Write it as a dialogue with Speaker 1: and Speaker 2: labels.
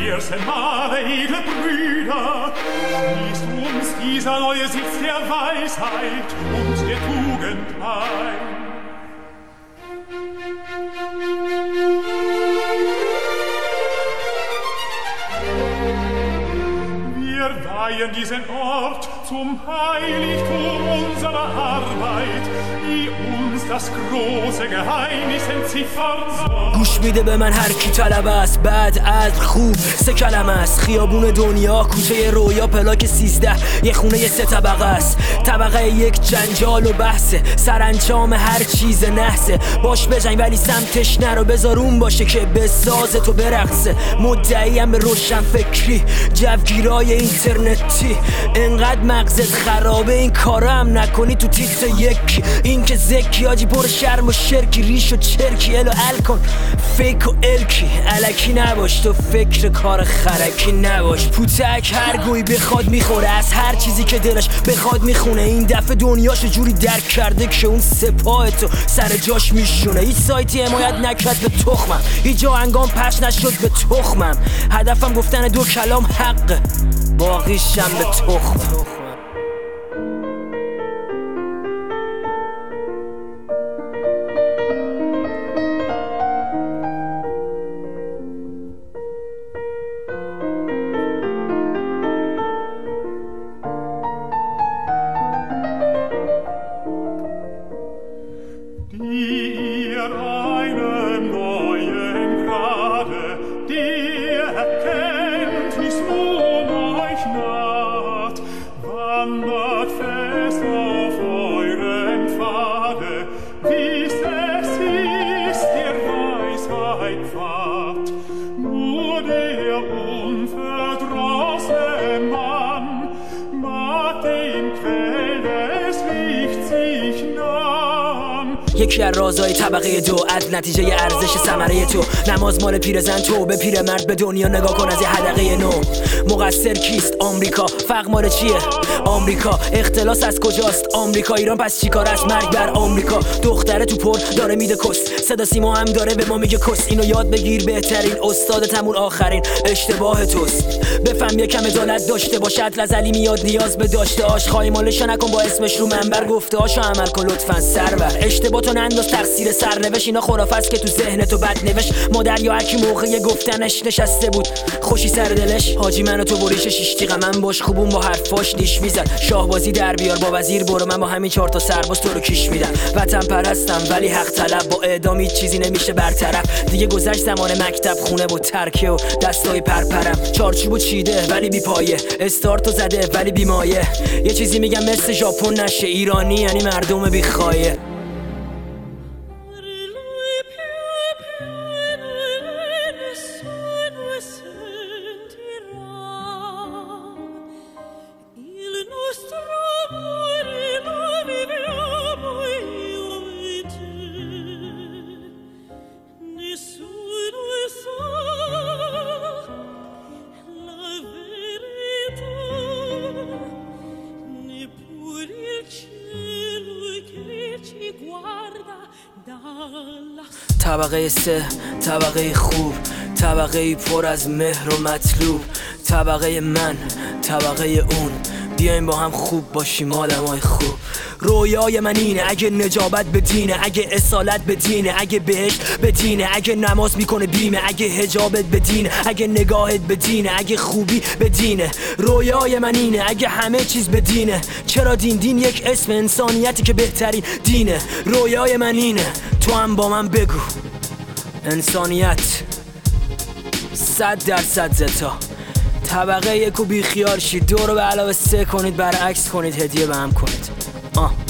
Speaker 1: Wir sind alle edle Brüder, ist uns dieser neue Sitz der Weisheit und der Tugend ein. Wir weihen diesen Ort zum Heiligtum unserer Arbeit, die uns das große Geheimnis entziffern soll.
Speaker 2: گوش میده به من هر کی طلب است، بد عدل خوب سه کلمه است. خیابون دنیا کوچه رویا پلاک 13 یه خونه یه 3 طبقه است. طبقه 1 جنجال و بحثه، سرانجام هر چیز نحسه. باش بجنگ ولی سمتش نرو، بذار اون باشه که بسازه تو برقصه. مدعیم به روشن فکری، جوگیرای اینترنتی. انقدر مغزت خرابه این کارا هم نکنی تو تیت یکی. این که زکی آجی پر شرم و شرکی، ریش و چرکی الو ال کن فیک و الکی. الکی نباش تو فکر کار خرکی نباش. پوتک هر گوی بخواد میخوره، از هر چیزی که دلش بخواد میخونه. این دفعه دنیاشو جوری درک کرده که اون سپاه تو سر جاش میشونه. هیچ سایتی حمایت نکرد به تخمم، هیچ جا انگام پخش نشد به تخمم. هدفم گفتن 2 کلام حقه، باقیشم به تخمم.
Speaker 1: Wandert fest auf euren Pfade, wisst es ist der Weisheit Pfad. Nur der unverdrossene Mann mag dem Quell des Lichts sich nahen.
Speaker 2: یکی از رازهای طبقه 2 عدل نتیجه ارزش ثمره تو. نماز مال پیرزن تو، به پیرمرد به دنیا نگاه کن از یه حدقه نو. مقصر کیست؟ آمریکا. فقر مال چیه؟ آمریکا. اختلاس از کجاست؟ آمریکا. ایران پس چیکار است؟ مرگ بر آمریکا. دختره تو پر داره میده کس، صدا سیما هم داره به ما میگه کس. اینو یاد بگیر بهترین استادت همون آخرین اشتباه توست. بفهم یکم عدالت داشته باشه، عدل از علی میاد نیاز به داشته هاش. خواهی مالشو نکن با اسمش رو منبر، گفته هاشو عمل کن لطفا سرور. اشتباه تو ننداز تقصیر سرنوشت، اینا خرافه است که تو ذهن تو بد نوشت. مادر یا هرکی موقع گفتنش نشسته بود خوشی سر دلش. حاجی منو تو بریش 6 تیغ من باش خوبون با حرفاش دیش میزد. شاهبازی در بیار با وزیر برو، من با همین 4 تا سرباز تو رو کیش میدم. وطن پرستم ولی حق طلب، با اعدام هیچ چیزی نمیشه برطرف. دیگه گذشت زمان مکتب خونه و ترکه و دستای پرپرم. چارچوبو چیده ولی بی پایه، استارتو زده ولی بی مایه. یه چیزی میگم مثل ژاپن نشه، ایرانی یعنی مردم بی خایه. طبقه 3 طبقه خوب، طبقه پر از مهر و مطلوب. طبقه من، طبقه اون، بیایم با هم خوب باشیم آدمای خوب. رویای من اینه اگه نجابت به دینه، اگه اصالت به دینه، اگه بهشت به دینه، اگه نماز میکنه بیمه، اگه حجابت به دینه، اگه نگاهت به دینه، اگه خوبی به دینه. رویای من اینه اگه همه چیز به دینه. چرا دین یک اسم انسانیتی که بهترین دینه. رویای من اینه، تو هم با من بگو انسانیت 100% زتا. طبقه 1 و بیخیال شید، 2 رو به علاوه 3 کنید، برعکس کنید، هدیه به هم کنید.